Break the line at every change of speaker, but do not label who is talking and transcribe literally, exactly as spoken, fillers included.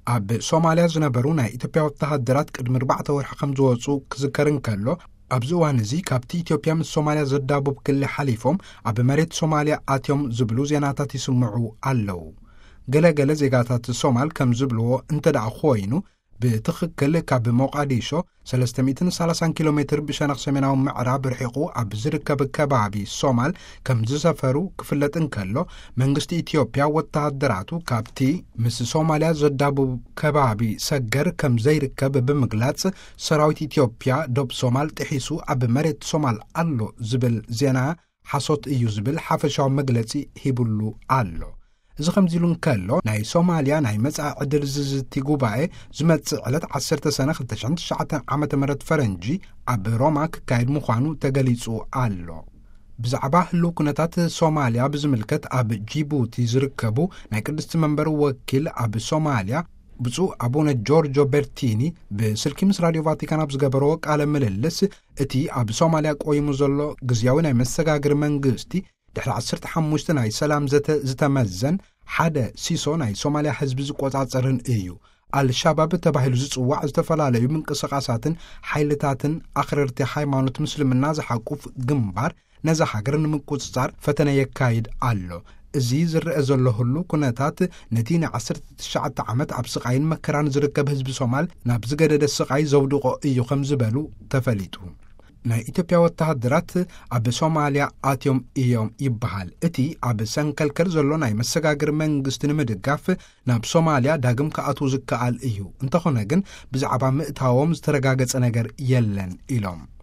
ኣብ ሶማልያ ዝነበሩ ናይ ኢትዮጵያ ወታደራት ቅድሚ ኣርባዕተ ወርሒ ከም ዝወፁ ክዝከርን ከሎ ኣብዚ እዋን እዚ ካብቲ ኢትዮጵያ ምስ ሶማልያ ዘዳብብ ክልል ሓሊፎም ኣብ መሬት ሶማልያ ኣትዮም ዝብሉ ዜናታት ይስምዑ ኣለው። ገለገለ ዜጋታት ሶማል ከም ዝብልዎ እንተደኣ ኮይኑ ብትኽክል ካብ ሞቃዲሾ ሰለስተ ሚእቲ ወሰላሳ ኪሎ ሜትር ብሸነኽ ሰሜናዊ ምዕራብ ርሒቑ ኣብ ዝርከብ ከባቢ ሶማል ከም ዝሰፈሩ ክፍለጥን ከሎ መንግስቲ ኢትዮጵያ ወታደራቱ ካብቲ ምስ ሶማልያ ዘዳብብ ከባቢ ሰገር ከም ዘይርከብ ብምግላጽ ሰራዊት ኢትዮጵያ ዶብ ሶማል ጥሒሱ ኣብ መሬት ሶማል ኣሎ ዝብል ዜና ሓሶት እዩ ዝብል ሓፈሻዊ መግለጺ ሂብሉ ኣሎ። እዚ ከም ዚሉ እንከሎ ናይ ሶማልያ ናይ መጻኢ ዕድል ዝዝቲ ጉባኤ ዝመጽእ ዕለት ዓሰርተ ሰነ ክልተ ሸሕን ትሽዓተ ዓመተ ምህረት ፈረንጂ ኣብ ሮማ ክካየድ ምዃኑ ተገሊጹ ኣሎ። ብዛዕባ ህልው ኩነታት ሶማልያ ብዝምልከት ኣብ ጂቡቲ ዝርከቡ ናይ ቅድስቲ መንበር ወኪል ኣብ ሶማልያ ብፁዕ ኣቡነ ጆርጆ ቤርቲኒ ብስልኪ ምስ ራድዮ ቫቲካን ኣብ ዝገበረዎ ቃለ ምልልስ እቲ ኣብ ሶማልያ ቆይሙ ዘሎ ግዝያዊ ናይ መሰጋግሪ መንግስቲ ድሕሪ ዓሰርተ ሓሙሽተ ናይ ሰላም ዘተ ዝተመዘን ሓደ ሲሶ ናይ ሶማልያ ህዝቢ ዝቆጻጸርን እዩ። አልሻባብ ተባሂሉ ዝጽዋዕ ዝተፈላለዩ ምንቅስቃሳትን ሓይልታትን ኣኽረርቲ ሃይማኖት ምስልምና ዝሓቁፍ ግንባር ነዛ ሃገር ንምቁጽጻር ፈተነ የካይድ ኣሎ። እዚ ዝርአ ዘሎ ሁሉ ኩነታት ነቲ ንዓሰርተ ትሽዓተ ዓመት ኣብ ስቃይን መከራን ዝርከብ ህዝቢ ሶማል ናብ ዝገደደ ስቃይ ዘውድቆ እዩ ከም ዝበሉ ተፈሊጡ። ናይ ኢትዮጵያ ወታደራት ኣብ ሶማልያ ኣትዮም እዮም ይበሃል። እቲ ኣብ ሰንከልከል ዘሎ ናይ መሰጋግር መንግስቲ ንምድጋፍ ናብ ሶማልያ ዳግም ከኣትው ዝከኣል እዩ። እንተኾነ ግን ብዛዕባ ምእታዎም ዝተረጋገጸ ነገር የለን ኢሎም።